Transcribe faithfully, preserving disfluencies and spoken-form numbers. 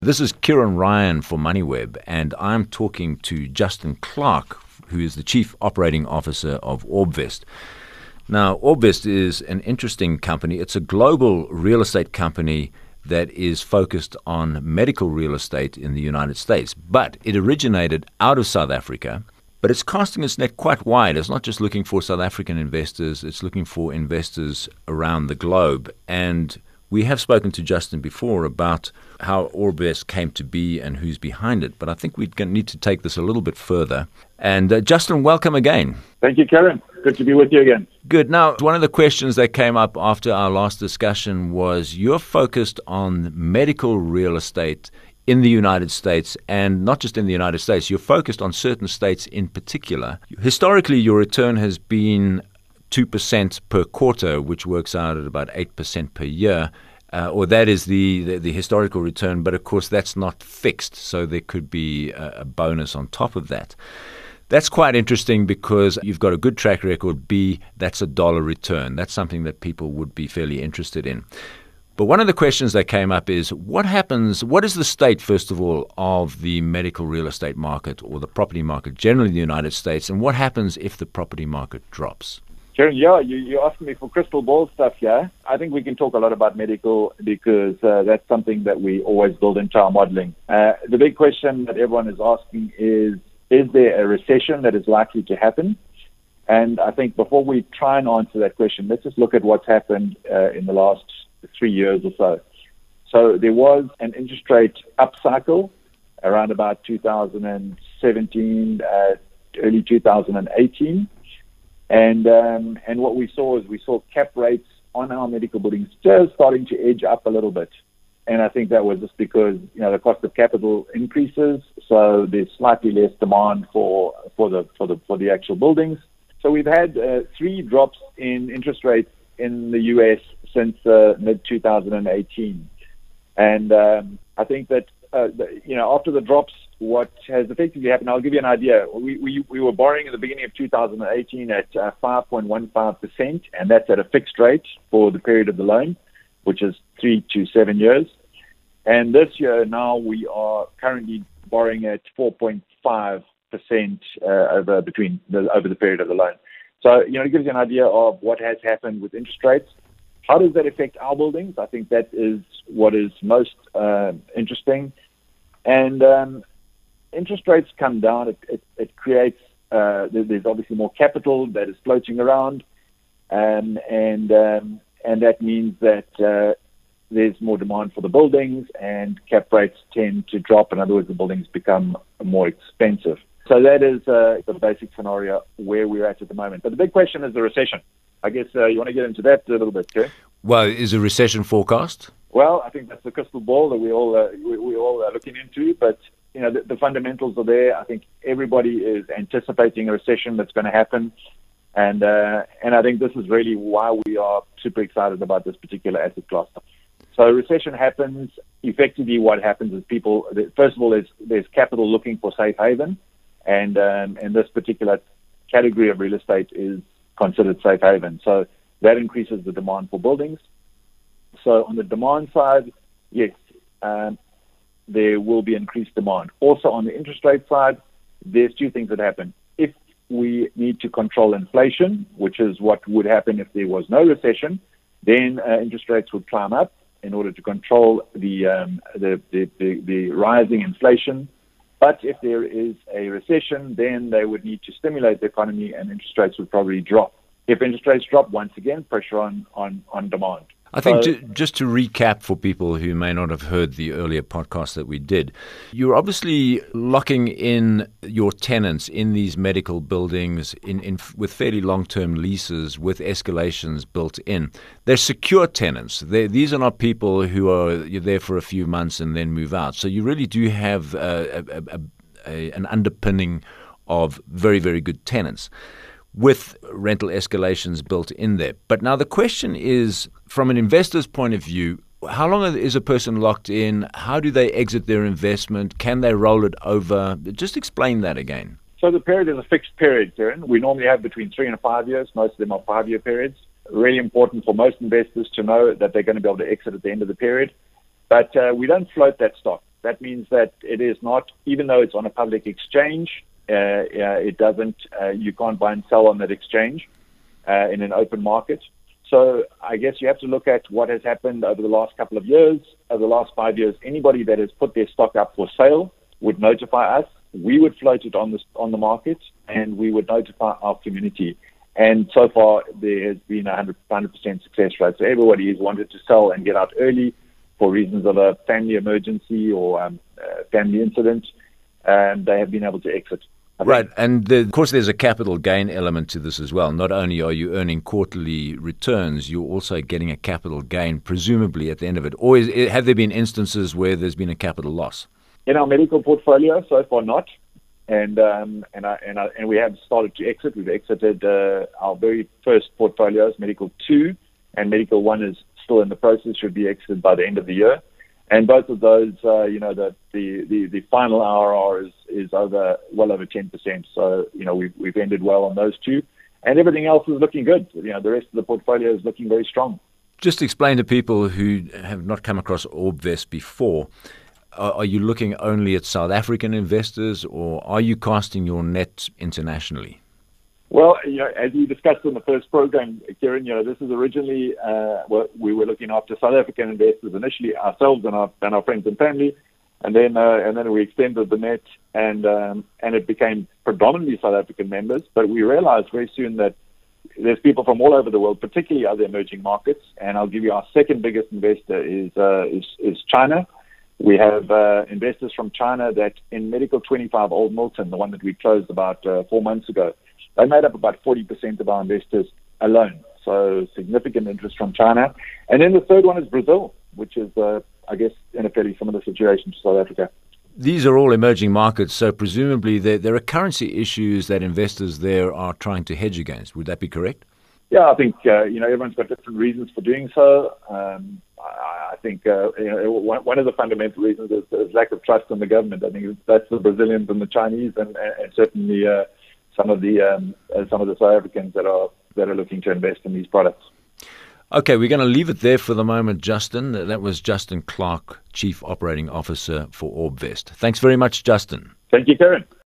This is Kieran Ryan for MoneyWeb, and I'm talking to Justin Clark, who is the Chief Operating Officer of Orbvest. Now, Orbvest is an interesting company. It's a global real estate company that is focused on medical real estate in the United States, but it originated out of South Africa. But it's casting its net quite wide. It's not just looking for South African investors, it's looking for investors around the globe. And we have spoken to Justin before about how Orbvest came to be and who's behind it, but I think we need to take this a little bit further. And uh, Justin, welcome again. Thank you, Karen. Good to be with you again. Good. Now, one of the questions that came up after our last discussion was you're focused on medical real estate in the United States, and not just in the United States. You're focused on certain states in particular. Historically, your return has been two percent per quarter, which works out at about eight percent per year, uh, or that is the, the, the historical return, but of course that's not fixed, so there could be a, a bonus on top of that. That's quite interesting because you've got a good track record. B, that's a dollar return. That's something that people would be fairly interested in. But one of the questions that came up is what happens, what is the state, first of all, of the medical real estate market or the property market generally in the United States, and what happens if the property market drops? Karen, yeah, you, you're asking me for crystal ball stuff here. I think we can talk a lot about medical because uh, that's something that we always build into our modeling. Uh, the big question that everyone is asking is, is there a recession that is likely to happen? And I think before we try and answer that question, let's just look at what's happened uh, in the last three years or so. So there was an interest rate upcycle around about two thousand seventeen, uh, early two thousand eighteen. And um, and what we saw is we saw cap rates on our medical buildings just starting to edge up a little bit. And I think that was just because, you know, the cost of capital increases, so there's slightly less demand for for the for the for the actual buildings. So we've had uh, three drops in interest rates in the U S since uh, mid twenty eighteen. And um, I think that, uh, the, you know, after the drops, what has effectively happened, I'll give you an idea. We we, we were borrowing at the beginning of two thousand eighteen at uh, five point one five percent, and that's at a fixed rate for the period of the loan, which is three to seven years. And this year now we are currently borrowing at four point five percent uh, over between the, over the period of the loan. So, you know, it gives you an idea of what has happened with interest rates. How does that affect our buildings? I think that is what is most uh, interesting. And um, interest rates come down. It, it, it creates, uh, there's obviously more capital that is floating around. Um, and um, and that means that uh, there's more demand for the buildings and cap rates tend to drop. In other words, the buildings become more expensive. So that is uh, the basic scenario where we're at at the moment. But the big question is the recession. I guess uh, you want to get into that a little bit, okay? Well, is a recession forecast? Well, I think that's the crystal ball that we all uh, we, we all are looking into. But you know, the, the fundamentals are there. I think everybody is anticipating a recession that's going to happen, and uh, and I think this is really why we are super excited about this particular asset class. So a recession happens. Effectively, what happens is people. First of all, there's there's capital looking for safe haven. And um, and this particular category of real estate is considered safe haven. So that increases the demand for buildings. So on the demand side, yes, um, there will be increased demand. Also on the interest rate side, there's two things that happen. If we need to control inflation, which is what would happen if there was no recession, then uh, interest rates would climb up in order to control the um, the, the, the, the rising inflation. But if there is a recession, then they would need to stimulate the economy and interest rates would probably drop. If interest rates drop, once again, pressure on, on, on demand. I think so, ju- just to recap for people who may not have heard the earlier podcast that we did, you're obviously locking in your tenants in these medical buildings in, in with fairly long-term leases with escalations built in. They're secure tenants. They're, these are not people who are you're there for a few months and then move out. So you really do have a, a, a, a, an underpinning of very, very good tenants with rental escalations built in there. But now the question is, from an investor's point of view, how long is a person locked in? How do they exit their investment? Can they roll it over? Just explain that again. So the period is a fixed period, Karen. We normally have between three and five years. Most of them are five-year periods. Really important for most investors to know that they're going to be able to exit at the end of the period. But uh, we don't float that stock. That means that it is not, even though it's on a public exchange, uh, uh, it doesn't, uh, you can't buy and sell on that exchange uh, in an open market. So I guess you have to look at what has happened over the last couple of years. Over the last five years, anybody that has put their stock up for sale would notify us. We would float it on the, on the market, and we would notify our community. And so far, there has been a one hundred percent success rate. So everybody has wanted to sell and get out early for reasons of a family emergency or um, uh, family incident, and they have been able to exit. Right, and the, of course there's a capital gain element to this as well. Not only are you earning quarterly returns, you're also getting a capital gain, presumably at the end of it. Or is, have there been instances where there's been a capital loss? In our medical portfolio, so far not. And um, and I, and I, and we have started to exit. We've exited uh, our very first portfolios, Medical two and Medical one is still in the process, should be exited by the end of the year. And both of those, uh, you know, the, the, the, the final I R R is, is over well over ten percent. So, you know, we've, we've ended well on those two. And everything else is looking good. You know, the rest of the portfolio is looking very strong. Just explain to people who have not come across Orbvest before, are you looking only at South African investors, or are you casting your net internationally? Well, you know, as we discussed in the first program, Kieran, you know, this is originally, uh, well, we were looking after South African investors initially, ourselves and our, and our friends and family, and then uh, and then we extended the net, and um, and it became predominantly South African members. But we realized very soon that there's people from all over the world, particularly other emerging markets. And I'll give you our second biggest investor is uh, is, is China. We have uh, investors from China that in Medical twenty-five Old Milton, the one that we closed about uh, four months ago, they made up about forty percent of our investors alone. So significant interest from China. And then the third one is Brazil, which is, uh, I guess, in a fairly similar situation to South Africa. These are all emerging markets, so presumably there, there are currency issues that investors there are trying to hedge against. Would that be correct? Yeah, I think, uh, you know, everyone's got different reasons for doing so. Um, I, I think uh, you know, one, one of the fundamental reasons is, is lack of trust in the government. I think that's the Brazilians and the Chinese, and, and certainly uh, some of the um, uh, some of the South Africans that are that are looking to invest in these products. Okay, we're going to leave it there for the moment, Justin. That was Justin Clarke, Chief Operating Officer for Orbvest. Thanks very much, Justin. Thank you, Karen.